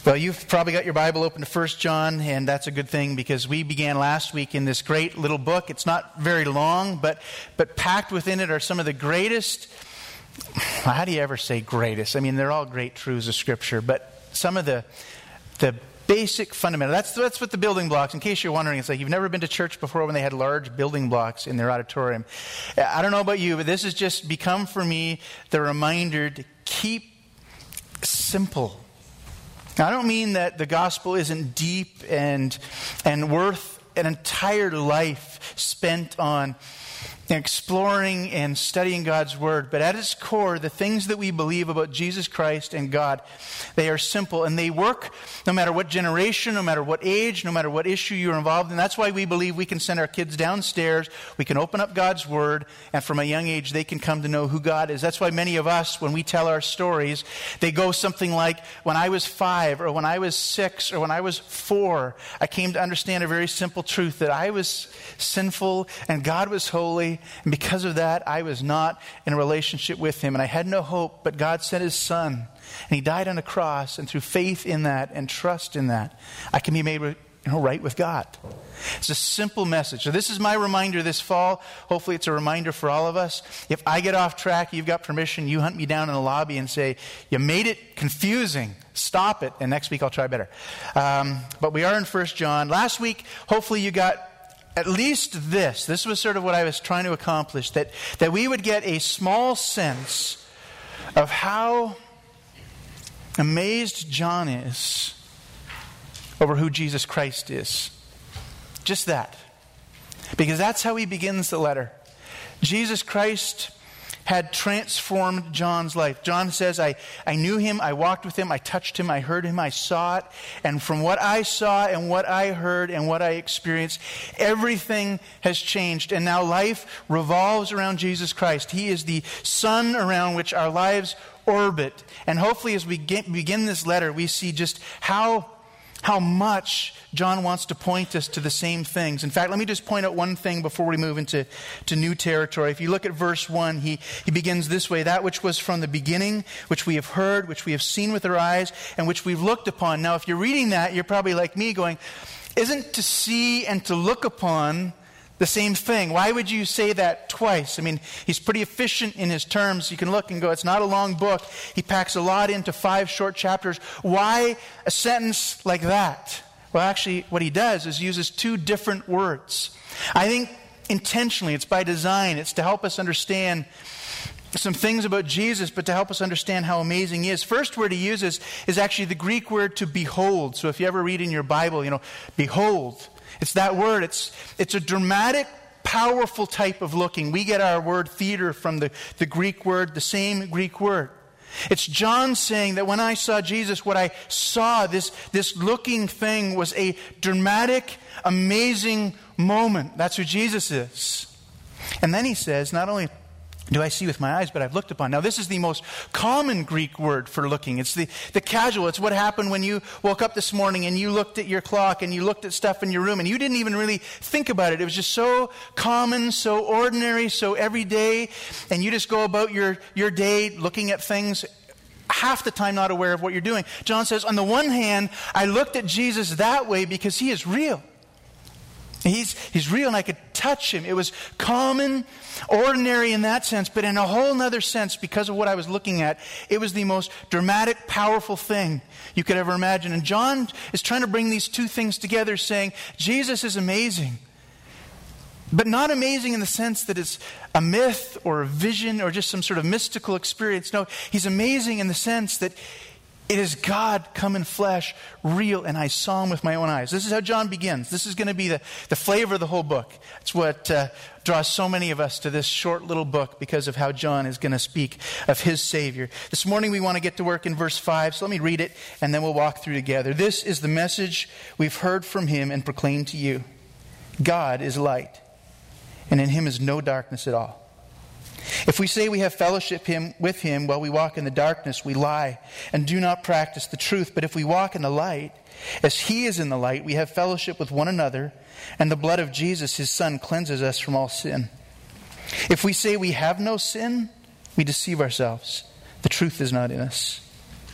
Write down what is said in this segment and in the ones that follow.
Well, you've probably got your Bible open to 1 John, and that's a good thing because we began last week in this great little book. It's not very long, but packed within it are some of the greatest, how do you ever say greatest? I mean, they're all great truths of Scripture, but some of the basic fundamental. That's what the building blocks, in case you're wondering, it's like you've never been to church before when they had large building blocks in their auditorium. I don't know about you, but this has just become for me the reminder to keep simple. Now, I don't mean that the gospel isn't deep and worth an entire life spent on exploring and studying God's Word. But at its core, the things that we believe about Jesus Christ and God, they are simple and they work no matter what generation, no matter what age, no matter what issue you're involved in. That's why we believe we can send our kids downstairs, we can open up God's Word, and from a young age they can come to know who God is. That's why many of us, when we tell our stories, they go something like, when I was 5, or when I was 6, or when I was 4, I came to understand a very simple truth, that I was sinful and God was holy. And because of that, I was not in a relationship with Him. And I had no hope, but God sent His Son. And He died on a cross. And through faith in that and trust in that, I can be made right with God. It's a simple message. So this is my reminder this fall. Hopefully it's a reminder for all of us. If I get off track, you've got permission. You hunt me down in the lobby and say, you made it confusing. Stop it. And next week I'll try better. But we are in 1 John. Last week, hopefully you got at least this. This was sort of what I was trying to accomplish, that we would get a small sense of how amazed John is over who Jesus Christ is. Just that. Because that's how he begins the letter. Jesus Christ had transformed John's life. John says, I knew Him, I walked with Him, I touched Him, I heard Him, I saw it. And from what I saw and what I heard and what I experienced, everything has changed. And now life revolves around Jesus Christ. He is the sun around which our lives orbit. And hopefully as we begin this letter, we see just how much John wants to point us to the same things. In fact, let me just point out one thing before we move into new territory. If you look at verse 1, he begins this way: that which was from the beginning, which we have heard, which we have seen with our eyes, and which we've looked upon. Now, if you're reading that, you're probably like me going, isn't to see and to look upon the same thing? Why would you say that twice? I mean, he's pretty efficient in his terms. You can look and go, it's not a long book. He packs a lot into 5 short chapters. Why a sentence like that? Well, actually, what he does is uses 2 different words. I think intentionally, it's by design. It's to help us understand some things about Jesus, but to help us understand how amazing He is. First word he uses is actually the Greek word to behold. So if you ever read in your Bible, behold. It's that word. It's a dramatic, powerful type of looking. We get our word theater from the Greek word, the same Greek word. It's John saying that when I saw Jesus, what I saw, this looking thing, was a dramatic, amazing moment. That's who Jesus is. And then he says, not only do I see with my eyes, but I've looked upon. Now, this is the most common Greek word for looking. It's the casual. It's what happened when you woke up this morning and you looked at your clock and you looked at stuff in your room and you didn't even really think about it. It was just so common, so ordinary, so everyday, and you just go about your day looking at things, half the time not aware of what you're doing. John says, on the one hand, I looked at Jesus that way because He is real. He's real and I could touch Him. It was common, ordinary in that sense, but in a whole other sense, because of what I was looking at, it was the most dramatic, powerful thing you could ever imagine. And John is trying to bring these 2 things together, saying Jesus is amazing, but not amazing in the sense that it's a myth or a vision or just some sort of mystical experience. No, He's amazing in the sense that it is God come in flesh, real, and I saw Him with my own eyes. This is how John begins. This is going to be the flavor of the whole book. It's what draws so many of us to this short little book, because of how John is going to speak of his Savior. This morning we want to get to work in verse 5, so let me read it, and then we'll walk through together. This is the message we've heard from Him and proclaimed to you. God is light, and in Him is no darkness at all. If we say we have fellowship with Him while we walk in the darkness, we lie and do not practice the truth. But if we walk in the light, as He is in the light, we have fellowship with one another, and the blood of Jesus, His Son, cleanses us from all sin. If we say we have no sin, we deceive ourselves. The truth is not in us.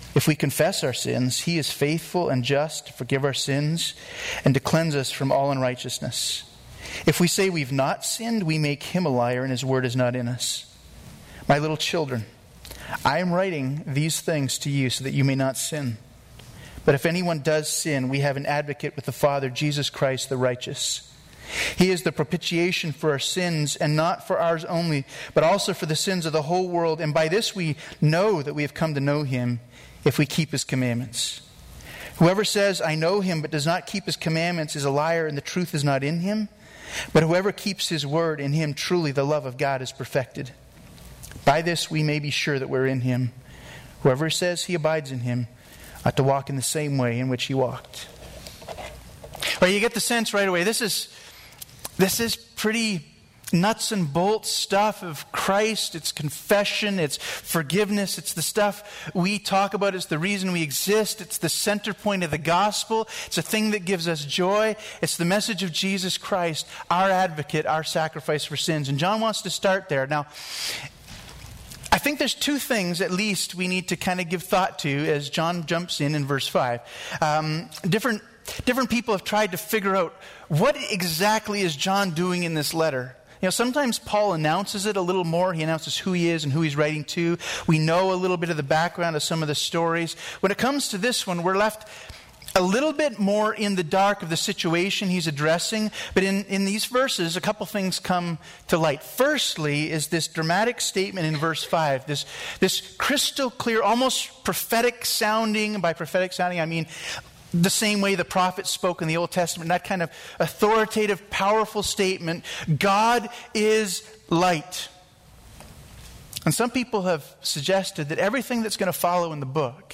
If we confess our sins, he is faithful and just to forgive our sins and to cleanse us from all unrighteousness. If we say we've not sinned, we make him a liar and his word is not in us. My little children, I am writing these things to you so that you may not sin. But if anyone does sin, we have an advocate with the Father, Jesus Christ the righteous. He is the propitiation for our sins, and not for ours only, but also for the sins of the whole world. And by this we know that we have come to know him, if we keep his commandments. Whoever says, I know him, but does not keep his commandments is a liar, and the truth is not in him. But whoever keeps his word, in him truly the love of God is perfected. By this we may be sure that we're in him. Whoever says he abides in him ought to walk in the same way in which he walked. Well, you get the sense right away. This is pretty nuts and bolts stuff of Christ. It's confession. It's forgiveness. It's the stuff we talk about. It's the reason we exist. It's the center point of the gospel. It's a thing that gives us joy. It's the message of Jesus Christ, our advocate, our sacrifice for sins. And John wants to start there. Now, I think there's two things at least we need to kind of give thought to as John jumps in verse 5. Different people have tried to figure out what exactly is John doing in this letter. You know, sometimes Paul announces it a little more. He announces who he is and who he's writing to. We know a little bit of the background of some of the stories. When it comes to this one, we're left a little bit more in the dark of the situation he's addressing. But in these verses, a couple things come to light. Firstly is this dramatic statement in verse 5. This crystal clear, almost prophetic sounding. And by prophetic sounding, I mean the same way the prophets spoke in the Old Testament, that kind of authoritative, powerful statement. God is light. And some people have suggested that everything that's going to follow in the book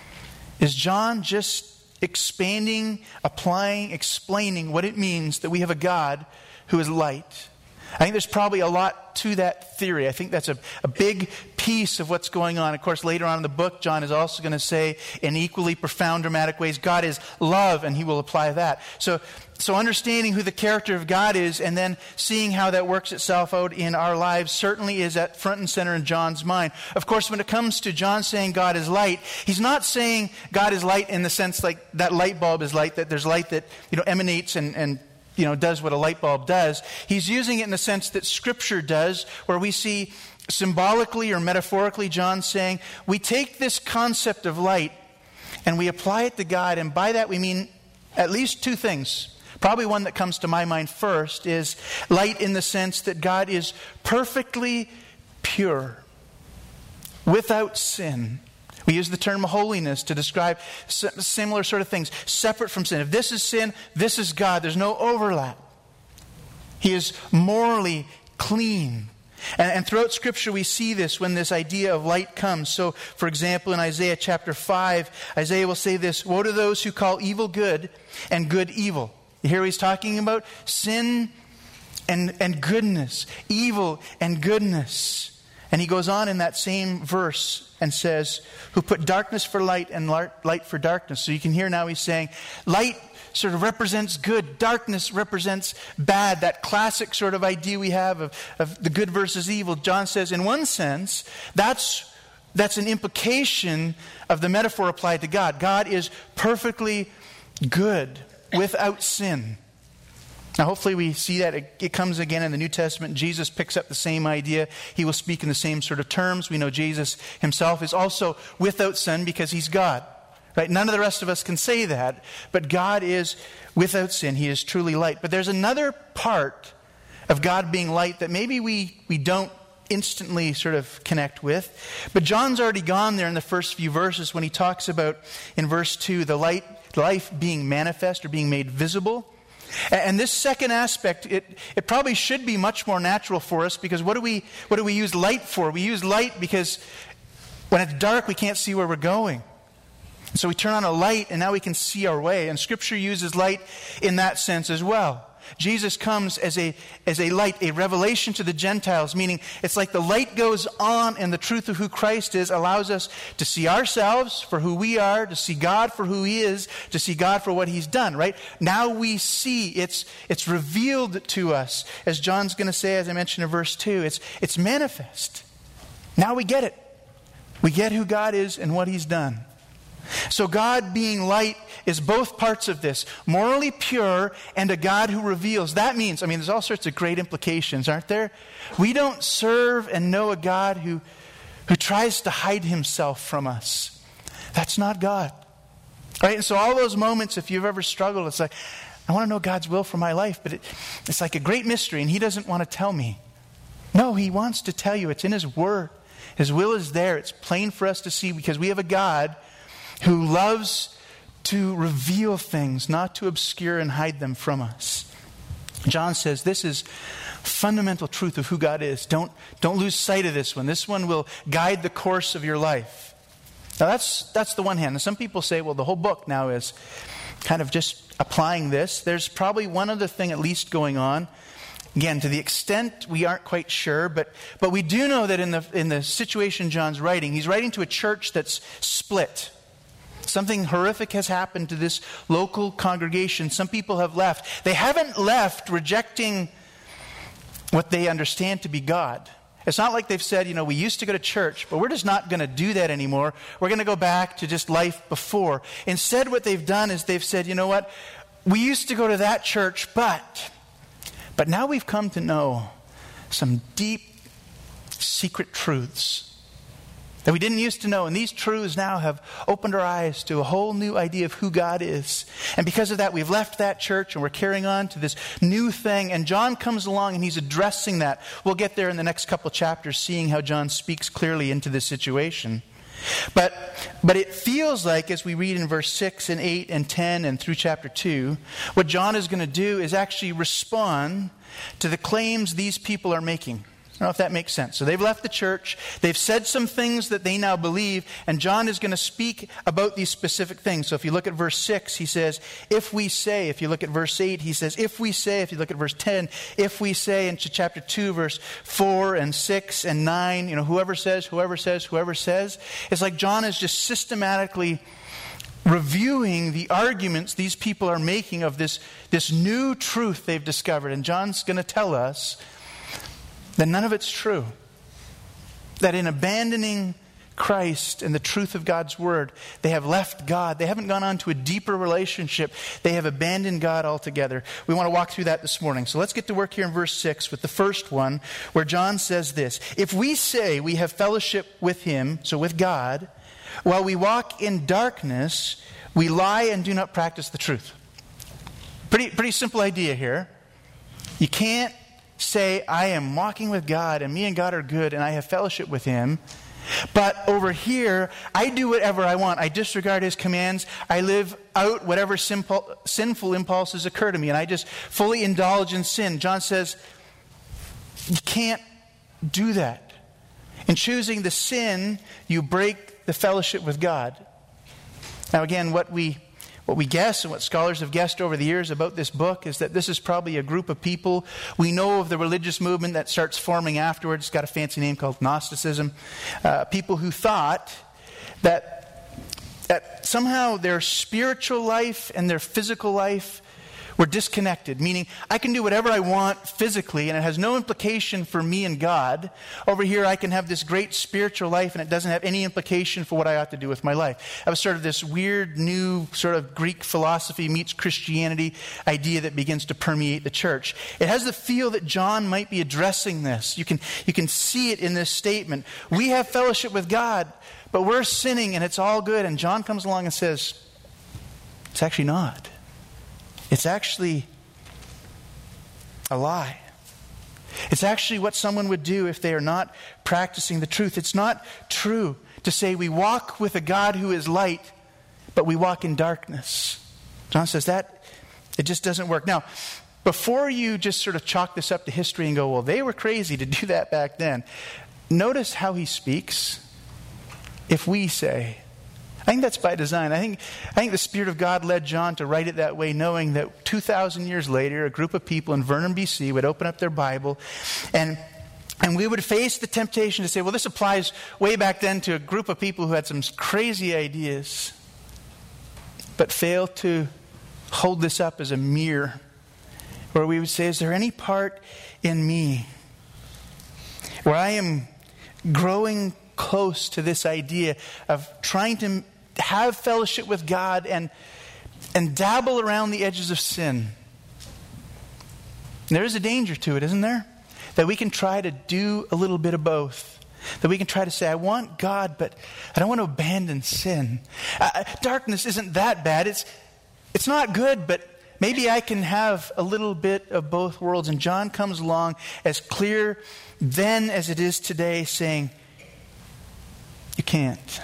is John just expanding, applying, explaining what it means that we have a God who is light. I think there's probably a lot to that theory. I think that's a big piece of what's going on. Of course, later on in the book, John is also going to say in equally profound, dramatic ways, God is love, and he will apply that. So understanding who the character of God is and then seeing how that works itself out in our lives certainly is at front and center in John's mind. Of course, when it comes to John saying God is light, he's not saying God is light in the sense like that light bulb is light, that there's light that emanates and does what a light bulb does. He's using it in the sense that Scripture does, where we see symbolically or metaphorically John saying, we take this concept of light and we apply it to God, and by that we mean at least two things. Probably one that comes to my mind first is light in the sense that God is perfectly pure, without sin. We use the term holiness to describe similar sort of things, separate from sin. If this is sin, this is God. There's no overlap. He is morally clean. And throughout Scripture we see this when this idea of light comes. So, for example, in Isaiah chapter 5, Isaiah will say this, woe to those who call evil good and good evil. You hear what he's talking about? Sin and goodness, evil and goodness. And he goes on in that same verse and says, who put darkness for light and light for darkness. So you can hear now he's saying, light sort of represents good, darkness represents bad. That classic sort of idea we have of the good versus evil. John says, in one sense, that's an implication of the metaphor applied to God. God is perfectly good, without sin. Now, hopefully we see that it comes again in the New Testament. Jesus picks up the same idea. He will speak in the same sort of terms. We know Jesus himself is also without sin because he's God. Right? None of the rest of us can say that, but God is without sin. He is truly light. But there's another part of God being light that maybe we don't instantly sort of connect with. But John's already gone there in the first few verses when he talks about, in verse 2, the life being manifest or being made visible. And this second aspect, it probably should be much more natural for us, because what do we use light for? We use light because when it's dark, we can't see where we're going. So we turn on a light and now we can see our way. And Scripture uses light in that sense as well. Jesus comes as a light, a revelation to the Gentiles, meaning it's like the light goes on and the truth of who Christ is allows us to see ourselves for who we are, to see God for who he is, to see God for what he's done, right? Now we see, it's revealed to us. As John's going to say, as I mentioned in verse 2, it's manifest. Now we get it. We get who God is and what he's done. So God being light is both parts of this, morally pure and a God who reveals. That means, there's all sorts of great implications, aren't there? We don't serve and know a God who tries to hide himself from us. That's not God. Right? And so all those moments, if you've ever struggled, it's like, I want to know God's will for my life, but it's like a great mystery, and he doesn't want to tell me. No, he wants to tell you. It's in his word. His will is there. It's plain for us to see because we have a God who loves to reveal things, not to obscure and hide them from us. John says this is fundamental truth of who God is. Don't lose sight of this one. This one will guide the course of your life. Now that's the one hand. And some people say, well, the whole book now is kind of just applying this. There's probably one other thing at least going on. Again, to the extent we aren't quite sure, but we do know that in the situation John's writing, he's writing to a church that's split. Something horrific has happened to this local congregation. Some people have left. They haven't left rejecting what they understand to be God. It's not like they've said, we used to go to church, but we're just not going to do that anymore. We're going to go back to just life before. Instead, what they've done is they've said, you know what? We used to go to that church, but now we've come to know some deep, secret truths that we didn't used to know. And these truths now have opened our eyes to a whole new idea of who God is. And because of that, we've left that church and we're carrying on to this new thing. And John comes along and he's addressing that. We'll get there in the next couple chapters, seeing how John speaks clearly into this situation. But it feels like, as we read in verse 6 and 8 and 10 and through chapter 2, what John is going to do is actually respond to the claims these people are making. I don't know if that makes sense. So they've left the church. They've said some things that they now believe. And John is going to speak about these specific things. So if you look at verse 6, he says, if we say. If you look at verse 8, he says, if we say. If you look at verse 10, if we say. Into chapter 2, verse 4 and 6 and 9. Whoever says, whoever says, whoever says. It's like John is just systematically reviewing the arguments these people are making of this new truth they've discovered. And John's going to tell us that none of it's true. That in abandoning Christ and the truth of God's word, they have left God. They haven't gone on to a deeper relationship. They have abandoned God altogether. We want to walk through that this morning. So let's get to work here in verse 6 with the first one, where John says this: if we say we have fellowship with him, so with God, while we walk in darkness, we lie and do not practice the truth. Pretty simple idea here. You can't say, I am walking with God and me and God are good and I have fellowship with him, but over here I do whatever I want. I disregard his commands. I live out whatever sinful impulses occur to me, and I just fully indulge in sin. John says you can't do that. In choosing the sin, you break the fellowship with God. Now again, what we guess and what scholars have guessed over the years about this book is that this is probably a group of people. We know of the religious movement that starts forming afterwards. It's got a fancy name called Gnosticism. People who thought that somehow their spiritual life and their physical life were disconnected, meaning I can do whatever I want physically and it has no implication for me and God. Over here I can have this great spiritual life and it doesn't have any implication for what I ought to do with my life. That was sort of this weird new sort of Greek philosophy meets Christianity idea that begins to permeate the church. It has the feel that John might be addressing this. You can see it in this statement. We have fellowship with God, but we're sinning and it's all good. And John comes along and says, it's actually not. It's actually a lie. It's actually what someone would do if they are not practicing the truth. It's not true to say we walk with a God who is light, but we walk in darkness. John says that it just doesn't work. Now, before you just sort of chalk this up to history and go, well, they were crazy to do that back then, notice how he speaks. If we say. I think that's by design. I think the Spirit of God led John to write it that way, knowing that 2,000 years later, a group of people in Vernon, BC would open up their Bible and we would face the temptation to say, well, this applies way back then to a group of people who had some crazy ideas, but fail to hold this up as a mirror, where we would say, is there any part in me where I am growing close to this idea of trying to have fellowship with God and dabble around the edges of sin. There is a danger to it, isn't there? That we can try to do a little bit of both. That we can try to say, I want God, but I don't want to abandon sin. Darkness isn't that bad. It's not good, but maybe I can have a little bit of both worlds. And John comes along as clear then as it is today, saying, you can't.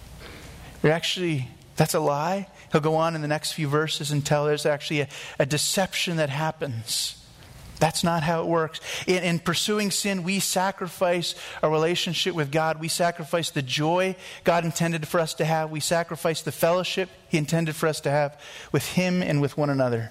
That's a lie. He'll go on in the next few verses and tell there's actually a deception that happens. That's not how it works. In pursuing sin, we sacrifice our relationship with God. We sacrifice the joy God intended for us to have. We sacrifice the fellowship He intended for us to have with Him and with one another.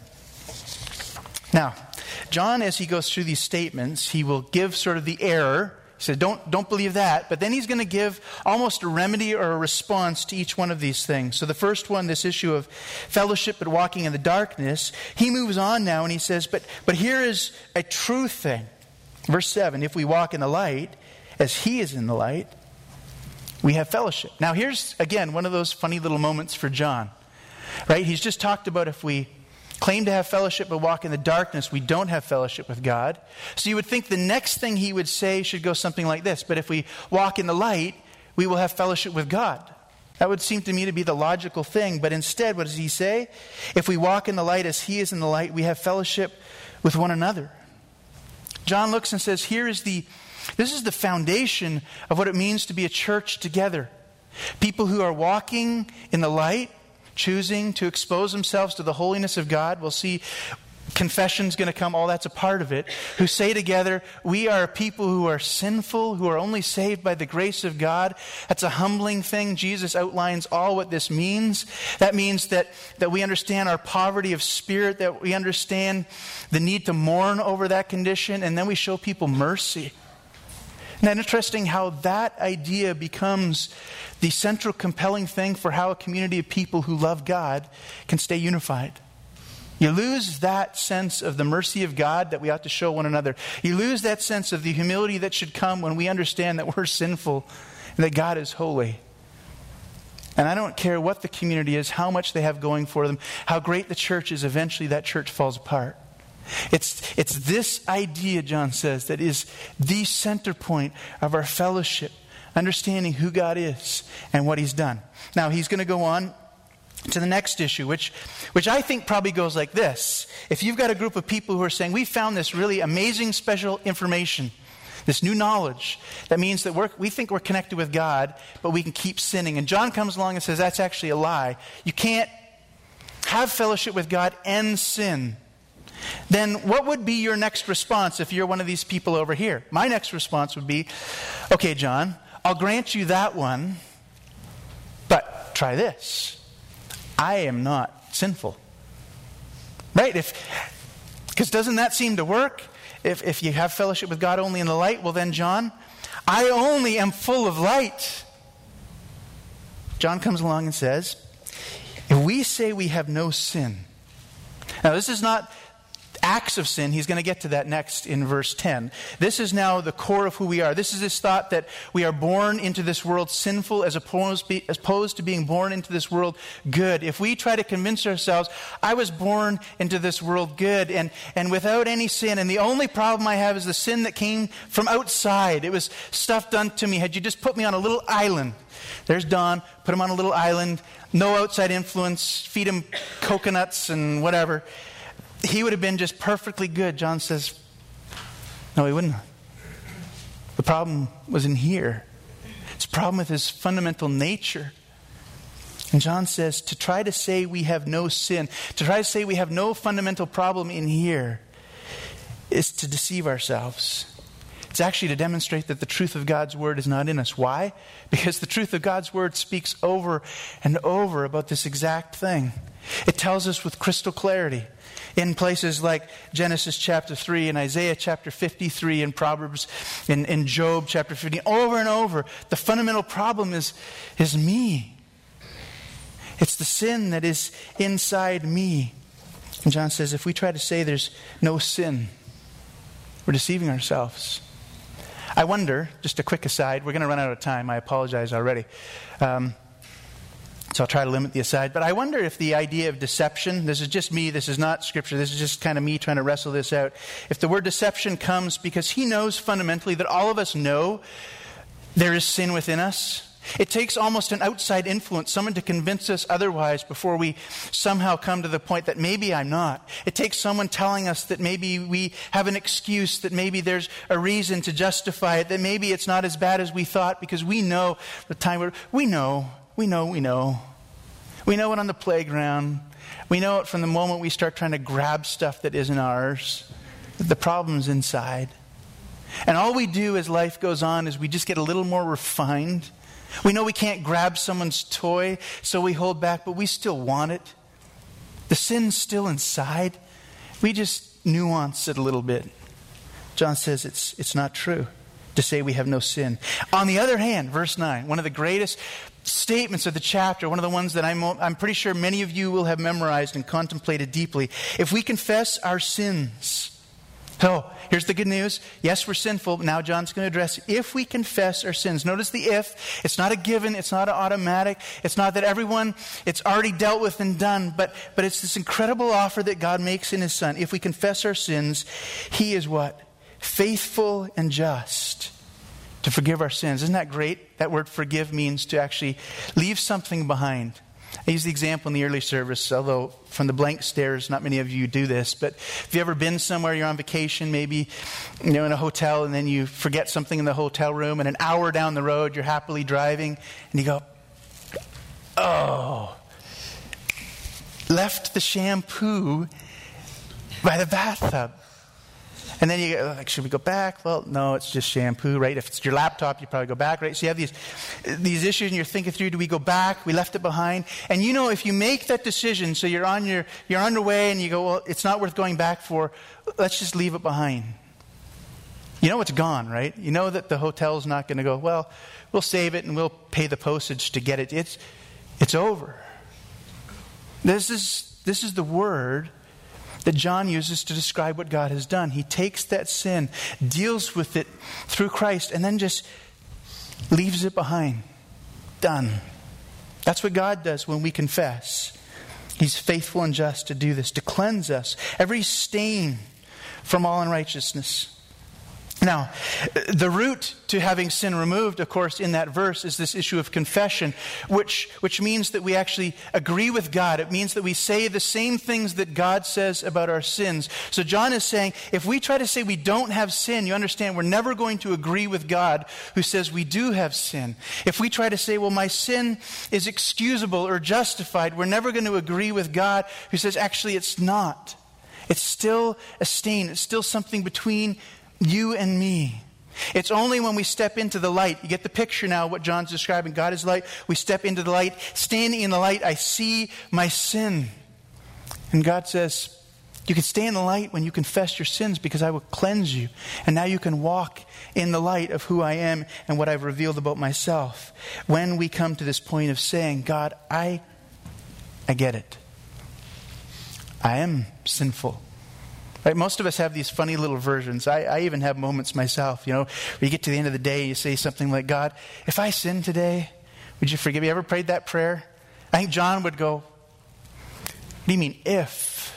Now, John, as he goes through these statements, he will give sort of the error. He said, don't believe that. But then he's going to give almost a remedy or a response to each one of these things. So the first one, this issue of fellowship but walking in the darkness, he moves on now and he says, but here is a true thing. Verse 7, if we walk in the light, as He is in the light, we have fellowship. Now here's, again, one of those funny little moments for John. Right? He's just talked about if we claim to have fellowship but walk in the darkness, we don't have fellowship with God. So you would think the next thing he would say should go something like this. But if we walk in the light, we will have fellowship with God. That would seem to me to be the logical thing. But instead, what does he say? If we walk in the light as He is in the light, we have fellowship with one another. John looks and says, this is the foundation of what it means to be a church together. People who are walking in the light, choosing to expose themselves to the holiness of God. We'll see confession's going to come. All that's a part of it. Who say together, we are people who are sinful, who are only saved by the grace of God. That's a humbling thing. Jesus outlines all what this means. That means that we understand our poverty of spirit, that we understand the need to mourn over that condition, and then we show people mercy. Isn't that interesting how that idea becomes the central compelling thing for how a community of people who love God can stay unified? You lose that sense of the mercy of God that we ought to show one another. You lose that sense of the humility that should come when we understand that we're sinful and that God is holy. And I don't care what the community is, how much they have going for them, how great the church is, eventually that church falls apart. It's this idea, John says, that is the center point of our fellowship, understanding who God is and what He's done. Now, he's going to go on to the next issue, which I think probably goes like this. If you've got a group of people who are saying, we found this really amazing special information, this new knowledge, that means that we think we're connected with God, but we can keep sinning. And John comes along and says, that's actually a lie. You can't have fellowship with God and sin. Then what would be your next response if you're one of these people over here? My next response would be, okay, John, I'll grant you that one, but try this. I am not sinful. Right? Because doesn't that seem to work? If you have fellowship with God only in the light, well then, John, I only am full of light. John comes along and says, if we say we have no sin. Now this is not acts of sin. He's going to get to that next in verse 10. This is now the core of who we are. This is this thought that we are born into this world sinful as opposed to being born into this world good. If we try to convince ourselves, I was born into this world good and without any sin, and the only problem I have is the sin that came from outside. It was stuff done to me. Had you just put me on a little island. There's Don, put him on a little island, no outside influence, feed him coconuts and whatever. He would have been just perfectly good. John says, no, he wouldn't. The problem was in here. It's a problem with his fundamental nature. And John says, to try to say we have no sin, to try to say we have no fundamental problem in here, is to deceive ourselves. It's actually to demonstrate that the truth of God's word is not in us. Why? Because the truth of God's word speaks over and over about this exact thing. It tells us with crystal clarity. In places like Genesis chapter 3 and Isaiah chapter 53 and Proverbs in Job chapter 15, over and over, the fundamental problem is me. It's the sin that is inside me. And John says if we try to say there's no sin, we're deceiving ourselves. I wonder, just a quick aside, we're going to run out of time. I apologize already. So I'll try to limit the aside. But I wonder if the idea of deception, this is just me, this is not Scripture, this is just kind of me trying to wrestle this out. If the word deception comes because he knows fundamentally that all of us know there is sin within us. It takes almost an outside influence, someone to convince us otherwise before we somehow come to the point that maybe I'm not. It takes someone telling us that maybe we have an excuse, that maybe there's a reason to justify it, that maybe it's not as bad as we thought because we know the time where we know. We know it on the playground. We know it from the moment we start trying to grab stuff that isn't ours. The problem's inside. And all we do as life goes on is we just get a little more refined. We know we can't grab someone's toy, so we hold back, but we still want it. The sin's still inside. We just nuance it a little bit. John says it's not true to say we have no sin. On the other hand, verse 9, one of the greatest statements of the chapter, one of the ones that I'm pretty sure many of you will have memorized and contemplated deeply. If we confess our sins. So, here's the good news. Yes, we're sinful, but now John's going to address if we confess our sins. Notice the if. It's not a given. It's not an automatic. It's not that everyone, it's already dealt with and done. But it's this incredible offer that God makes in His Son. If we confess our sins, He is what? Faithful and just to forgive our sins. Isn't that great? That word forgive means to actually leave something behind. I used the example in the early service, although from the blank stares, not many of you do this. But have you ever been somewhere, you're on vacation, maybe in a hotel, and then you forget something in the hotel room, and an hour down the road, you're happily driving, and you go, oh, left the shampoo by the bathtub. And then you go, like, should we go back? Well, no, it's just shampoo, right? If it's your laptop, you probably go back, right? So you have these issues, and you're thinking through, do we go back? We left it behind. And if you make that decision, so you're on your way, and you go, well, it's not worth going back for, let's just leave it behind. You know it's gone, right? You know that the hotel's not going to go, well, we'll save it, and we'll pay the postage to get it. It's over. This is the word that John uses to describe what God has done. He takes that sin, deals with it through Christ, and then just leaves it behind. Done. That's what God does when we confess. He's faithful and just to do this, to cleanse us, every stain from all unrighteousness. Now, the root to having sin removed, of course, in that verse is this issue of confession, which means that we actually agree with God. It means that we say the same things that God says about our sins. So John is saying, if we try to say we don't have sin, you understand, we're never going to agree with God who says we do have sin. If we try to say, well, my sin is excusable or justified, we're never going to agree with God who says, actually, it's not. It's still a stain. It's still something between you and me. It's only when we step into the light. You get the picture now, what John's describing. God is light. We step into the light. Standing in the light, I see my sin. And God says, you can stay in the light when you confess your sins because I will cleanse you. And now you can walk in the light of who I am and what I've revealed about myself. When we come to this point of saying, God, I get it. I am sinful. Right? Most of us have these funny little versions. I even have moments myself, where you get to the end of the day, you say something like, God, if I sin today, would you forgive me? You ever prayed that prayer? I think John would go, what do you mean, if?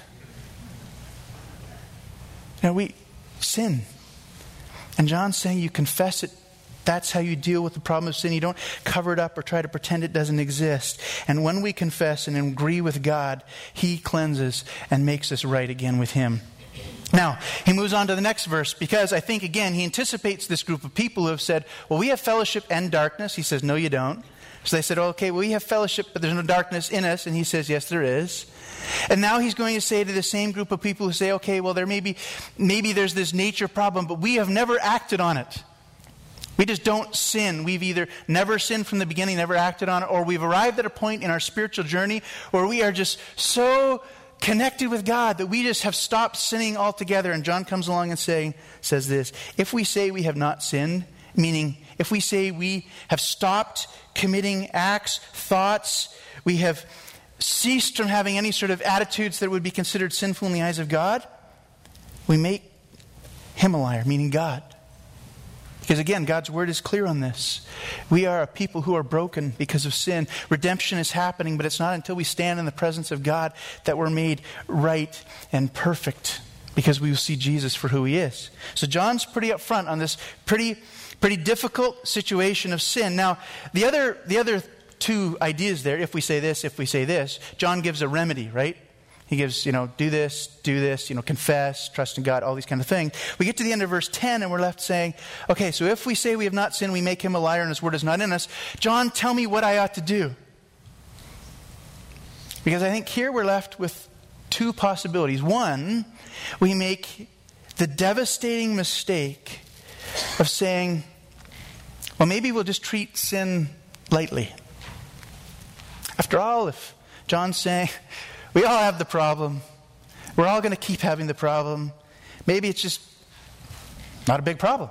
We sin. And John's saying you confess it. That's how you deal with the problem of sin. You don't cover it up or try to pretend it doesn't exist. And when we confess and agree with God, He cleanses and makes us right again with Him. Now, he moves on to the next verse because I think, again, he anticipates this group of people who have said, well, we have fellowship and darkness. He says, no, you don't. So they said, okay, well, we have fellowship, but there's no darkness in us. And he says, yes, there is. And now he's going to say to the same group of people who say, okay, well, maybe there's this nature problem, but we have never acted on it. We just don't sin. We've either never sinned from the beginning, never acted on it, or we've arrived at a point in our spiritual journey where we are just so connected with God that we just have stopped sinning altogether. And John comes along and says this, if we say we have not sinned, meaning if we say we have stopped committing acts, thoughts, we have ceased from having any sort of attitudes that would be considered sinful in the eyes of God, we make Him a liar, meaning God. Because again, God's word is clear on this. We are a people who are broken because of sin. Redemption is happening, but it's not until we stand in the presence of God that we're made right and perfect, because we will see Jesus for who he is. So John's pretty upfront on this pretty difficult situation of sin. Now, the other two ideas there, if we say this, John gives a remedy, right? He gives, do this, confess, trust in God, all these kind of things. We get to the end of verse 10 and we're left saying, okay, so if we say we have not sinned, we make him a liar and his word is not in us. John, tell me what I ought to do. Because I think here we're left with two possibilities. One, we make the devastating mistake of saying, well, maybe we'll just treat sin lightly. After all, if John's saying, we all have the problem, we're all going to keep having the problem, maybe it's just not a big problem.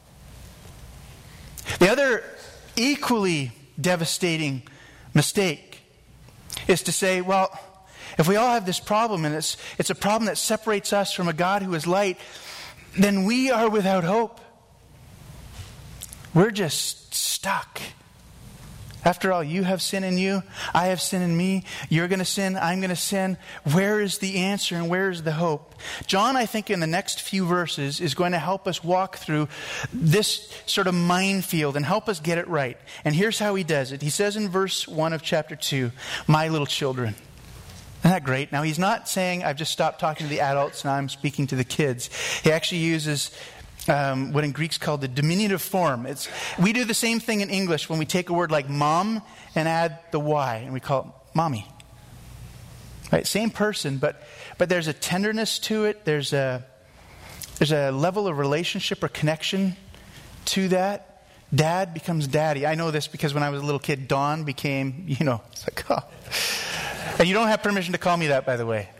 The other equally devastating mistake is to say, well, if we all have this problem and it's a problem that separates us from a God who is light, then we are without hope. We're just stuck. After all, you have sin in you, I have sin in me, you're going to sin, I'm going to sin. Where is the answer and where is the hope? John, I think in the next few verses, is going to help us walk through this sort of minefield and help us get it right. And here's how he does it. He says in verse 1 of chapter 2, my little children. Isn't that great? Now, he's not saying, I've just stopped talking to the adults, now I'm speaking to the kids. He actually uses what in Greek's called the diminutive form. We do the same thing in English when we take a word like mom and add the Y, and we call it mommy. Right? Same person, but there's a tenderness to it. There's a level of relationship or connection to that. Dad becomes daddy. I know this because when I was a little kid, Don became, it's like, oh. And you don't have permission to call me that, by the way.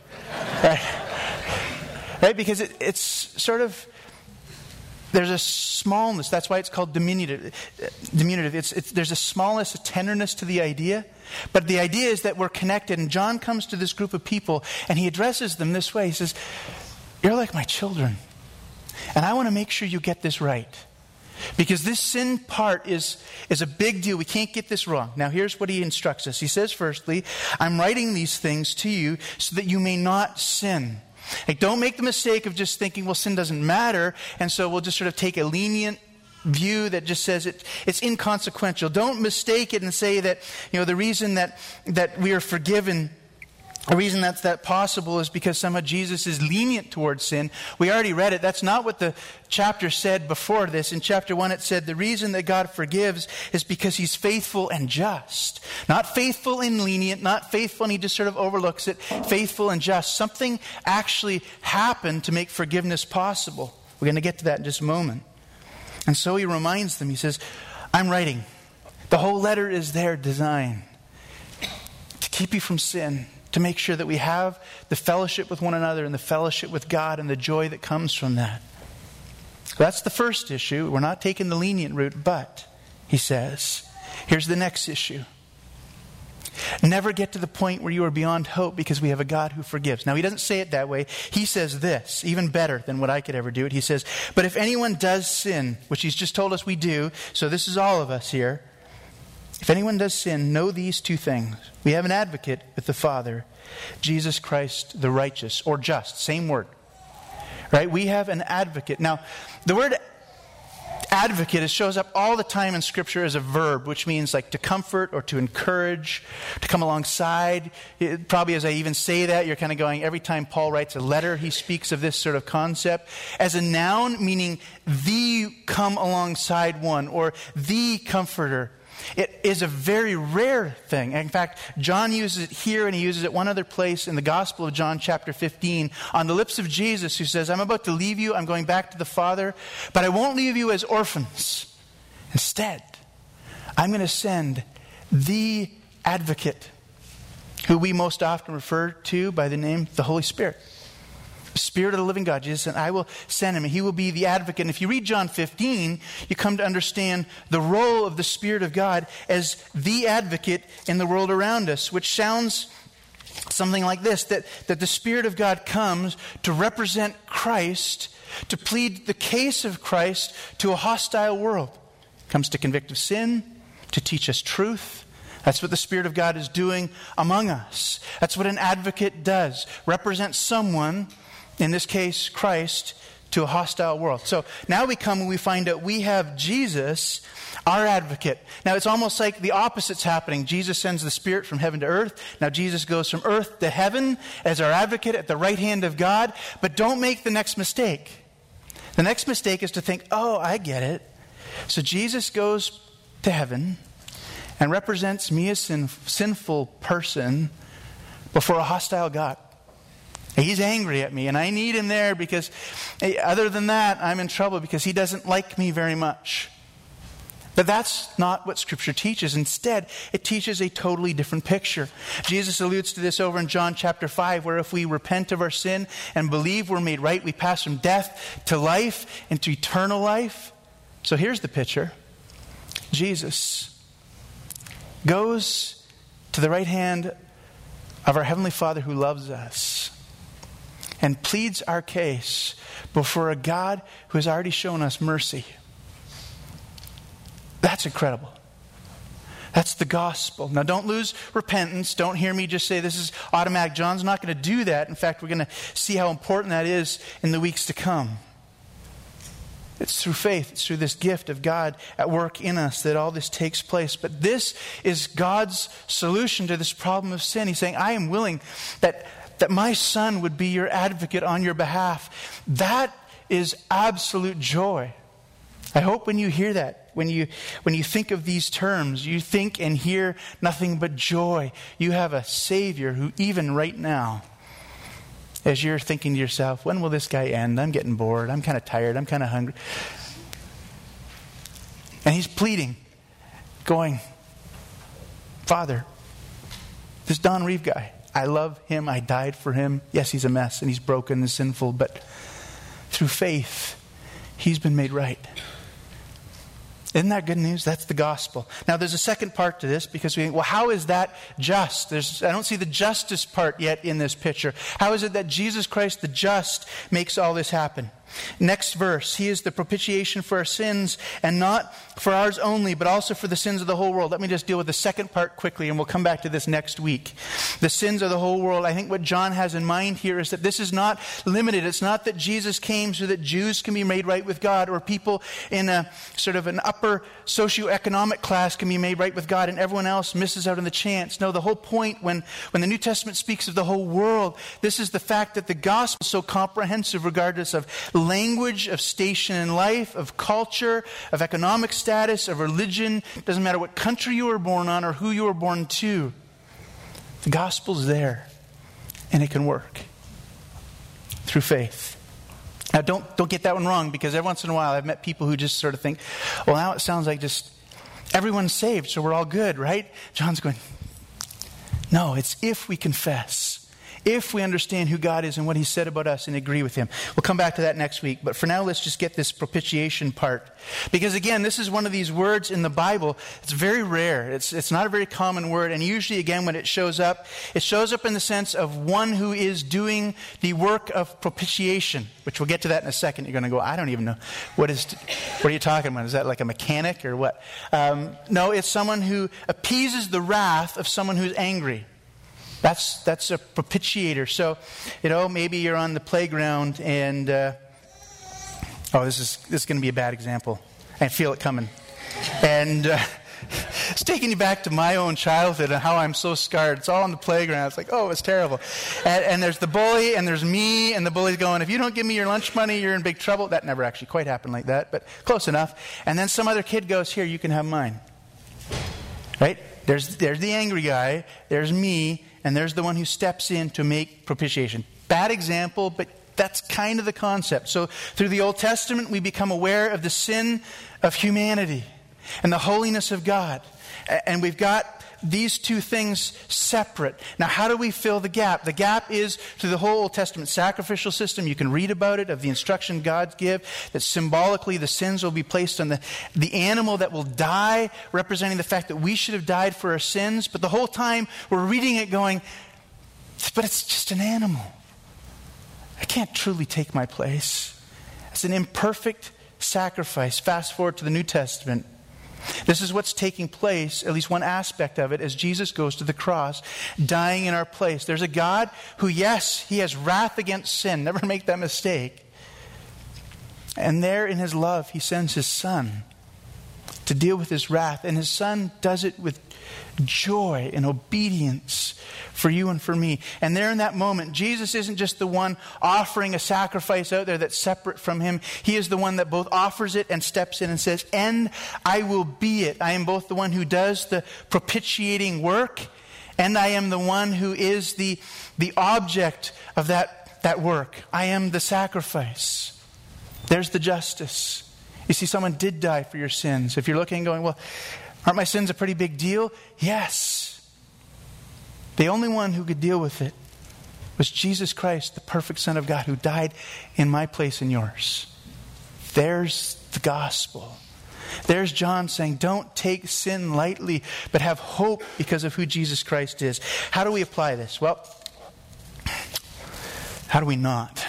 Right? Because it's sort of, there's a smallness. That's why it's called diminutive. There's a smallness, a tenderness to the idea. But the idea is that we're connected. And John comes to this group of people and he addresses them this way. He says, you're like my children. And I want to make sure you get this right. Because this sin part is a big deal. We can't get this wrong. Now here's what he instructs us. He says, firstly, I'm writing these things to you so that you may not sin. Like, don't make the mistake of just thinking, well, sin doesn't matter, and so we'll just sort of take a lenient view that just says it's inconsequential. Don't mistake it and say that, the reason that we are forgiven, the reason that's that possible is because somehow Jesus is lenient towards sin. We already read it. That's not what the chapter said before this. In chapter 1 it said the reason that God forgives is because he's faithful and just. Not faithful and lenient, not faithful and he just sort of overlooks it. Faithful and just. Something actually happened to make forgiveness possible. We're going to get to that in just a moment. And so he reminds them, he says, I'm writing. The whole letter is there designed to keep you from sin, to make sure that we have the fellowship with one another and the fellowship with God and the joy that comes from that. That's the first issue. We're not taking the lenient route, but, he says, here's the next issue. Never get to the point where you are beyond hope because we have a God who forgives. Now, he doesn't say it that way. He says this, even better than what I could ever do it. He says, but if anyone does sin, which he's just told us we do, so this is all of us here. If anyone does sin, know these two things. We have an advocate with the Father, Jesus Christ the righteous, or just, same word. Right? We have an advocate. Now, the word advocate, it shows up all the time in Scripture as a verb, which means like to comfort or to encourage, to come alongside. Probably as I even say that, you're kind of going, every time Paul writes a letter, he speaks of this sort of concept. As a noun, meaning the come alongside one, or the comforter. It is a very rare thing. In fact, John uses it here and he uses it one other place in the Gospel of John chapter 15 on the lips of Jesus, who says, I'm about to leave you, I'm going back to the Father, but I won't leave you as orphans. Instead, I'm going to send the advocate, who we most often refer to by the name the Holy Spirit. Spirit of the living God, Jesus said, I will send him. He will be the advocate. And if you read John 15, you come to understand the role of the Spirit of God as the advocate in the world around us, which sounds something like this, that the Spirit of God comes to represent Christ, to plead the case of Christ to a hostile world. Comes to convict of sin, to teach us truth. That's what the Spirit of God is doing among us. That's what an advocate does. Represent someone, in this case Christ, to a hostile world. So now we come and we find out we have Jesus, our advocate. Now it's almost like the opposite's happening. Jesus sends the Spirit from heaven to earth. Now Jesus goes from earth to heaven as our advocate at the right hand of God. But don't make the next mistake. The next mistake is to think, oh, I get it. So Jesus goes to heaven and represents me as sinful person before a hostile God. He's angry at me, and I need him there because other than that, I'm in trouble because he doesn't like me very much. But that's not what Scripture teaches. Instead, it teaches a totally different picture. Jesus alludes to this over in John chapter 5, where if we repent of our sin and believe we're made right, we pass from death to life and to eternal life. So here's the picture. Jesus goes to the right hand of our Heavenly Father who loves us and pleads our case before a God who has already shown us mercy. That's incredible. That's the gospel. Now don't lose repentance. Don't hear me just say this is automatic. John's not going to do that. In fact, we're going to see how important that is in the weeks to come. It's through faith. It's through this gift of God at work in us that all this takes place. But this is God's solution to this problem of sin. He's saying, I am willing that my Son would be your advocate on your behalf. That is absolute joy. I hope when you hear that, when you think of these terms, you think and hear nothing but joy. You have a Savior who even right now, as you're thinking to yourself, when will this guy end? I'm getting bored. I'm kind of tired. I'm kind of hungry. And he's pleading, going, Father, this Don Reeve guy, I love him. I died for him. Yes, he's a mess and he's broken and sinful, but through faith, he's been made right. Isn't that good news? That's the gospel. Now, there's a second part to this because we think, well, how is that just? I don't see the justice part yet in this picture. How is it that Jesus Christ, the just, makes all this happen? Next verse, he is the propitiation for our sins, and not for ours only, but also for the sins of the whole world. Let me just deal with the second part quickly, and we'll come back to this next week. The sins of the whole world. I think what John has in mind here is that this is not limited. It's not that Jesus came so that Jews can be made right with God, or people in a sort of an upper socioeconomic class can be made right with God, and everyone else misses out on the chance. No, the whole point when the New Testament speaks of the whole world, this is the fact that the gospel is so comprehensive regardless of language, of station in life, of culture, of economic status, of religion. It doesn't matter what country you were born on or who you were born to. The gospel's there, and it can work through faith. Now, don't get that one wrong, because every once in a while I've met people who just sort of think, well, now it sounds like just everyone's saved, so we're all good, right? John's going, no, it's if we confess. If we understand who God is and what He said about us and agree with Him. We'll come back to that next week. But for now, let's just get this propitiation part. Because again, this is one of these words in the Bible. It's very rare. It's not a very common word. And usually, again, when it shows up in the sense of one who is doing the work of propitiation. Which we'll get to that in a second. You're going to go, I don't even know. What are you talking about? Is that like a mechanic or what? No, it's someone who appeases the wrath of someone who's angry. That's a propitiator. So, maybe you're on the playground and, this is going to be a bad example. I feel it coming. And it's taking you back to my own childhood and how I'm so scarred. It's all on the playground. It's like, it's terrible. And there's the bully and there's me, and the bully's going, if you don't give me your lunch money, you're in big trouble. That never actually quite happened like that, but close enough. And then some other kid goes, here, you can have mine. Right? There's the angry guy. There's me. And there's the one who steps in to make propitiation. Bad example, but that's kind of the concept. So through the Old Testament, we become aware of the sin of humanity and the holiness of God. And we've got these two things separate. Now, how do we fill the gap? The gap is through the whole Old Testament sacrificial system. You can read about it, of the instruction God gives, that symbolically the sins will be placed on the animal that will die, representing the fact that we should have died for our sins. But the whole time we're reading it going, But it's just an animal. I can't truly take my place. It's an imperfect sacrifice. Fast forward to the New Testament. This is what's taking place, at least one aspect of it, as Jesus goes to the cross, dying in our place. There's a God who, yes, he has wrath against sin. Never make that mistake. And there in his love, he sends his Son to deal with his wrath. And his Son does it with joy and obedience for you and for me. And there in that moment, Jesus isn't just the one offering a sacrifice out there that's separate from him. He is the one that both offers it and steps in and says, and I will be it. I am both the one who does the propitiating work, and I am the one who is the object of that work. I am the sacrifice. There's the justice. You see, someone did die for your sins. If you're looking and going, well, aren't my sins a pretty big deal? Yes. The only one who could deal with it was Jesus Christ, the perfect Son of God, who died in my place and yours. There's the gospel. There's John saying, don't take sin lightly, but have hope because of who Jesus Christ is. How do we apply this? Well, how do we not?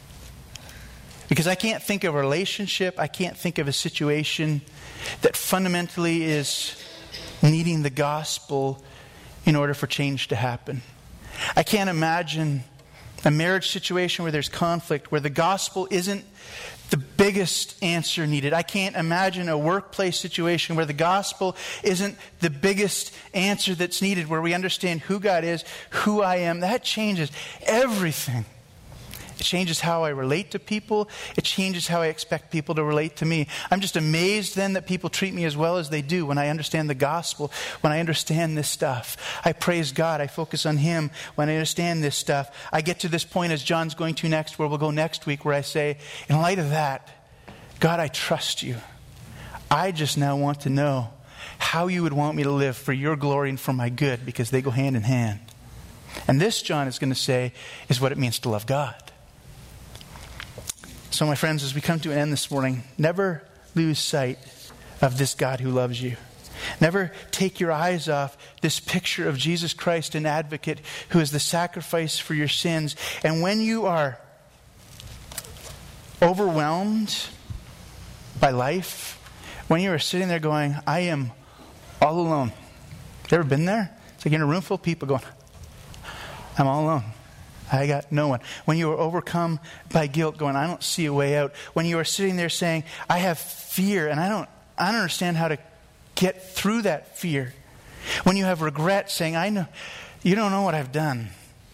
Because I can't think of a relationship, I can't think of a situation that fundamentally is needing the gospel in order for change to happen. I can't imagine a marriage situation where there's conflict, where the gospel isn't the biggest answer needed. I can't imagine a workplace situation where the gospel isn't the biggest answer that's needed, where we understand who God is, who I am. That changes everything. It changes how I relate to people. It changes how I expect people to relate to me. I'm just amazed then that people treat me as well as they do when I understand the gospel, when I understand this stuff. I praise God. I focus on him when I understand this stuff. I get to this point, as John's going to next, where we'll go next week, where I say, in light of that, God, I trust you. I just now want to know how you would want me to live for your glory and for my good, because they go hand in hand. And this, John is going to say, is what it means to love God. So, my friends, as we come to an end this morning, never lose sight of this God who loves you. Never take your eyes off this picture of Jesus Christ, an advocate who is the sacrifice for your sins. And when you are overwhelmed by life, when you are sitting there going, I am all alone. You ever been there? It's like in a room full of people going, I'm all alone. I got no one. When you are overcome by guilt, going, I don't see a way out. When you are sitting there saying, I have fear, and I don't understand how to get through that fear. When you have regret, saying, I know, you don't know what I've done.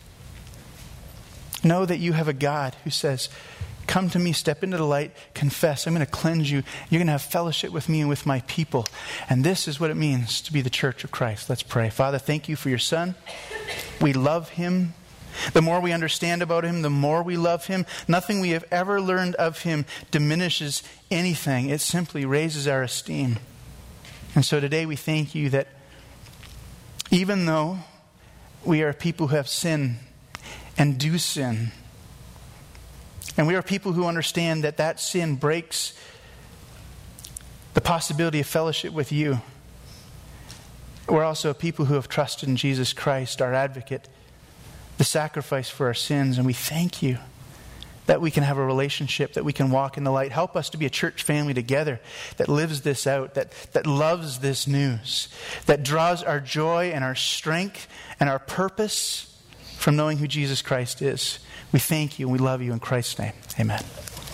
Know that you have a God who says, come to me, step into the light, confess. I'm going to cleanse you. You're going to have fellowship with me and with my people. And this is what it means to be the church of Christ. Let's pray. Father, thank you for your Son. We love him. The more we understand about him, the more we love him. Nothing we have ever learned of him diminishes anything. It simply raises our esteem. And so today we thank you that even though we are people who have sinned and do sin, and we are people who understand that that sin breaks the possibility of fellowship with you, we're also people who have trusted in Jesus Christ, our advocate, the sacrifice for our sins. And we thank you that we can have a relationship, that we can walk in the light. Help us to be a church family together that lives this out, that loves this news, that draws our joy and our strength and our purpose from knowing who Jesus Christ is. We thank you and we love you in Christ's name. Amen.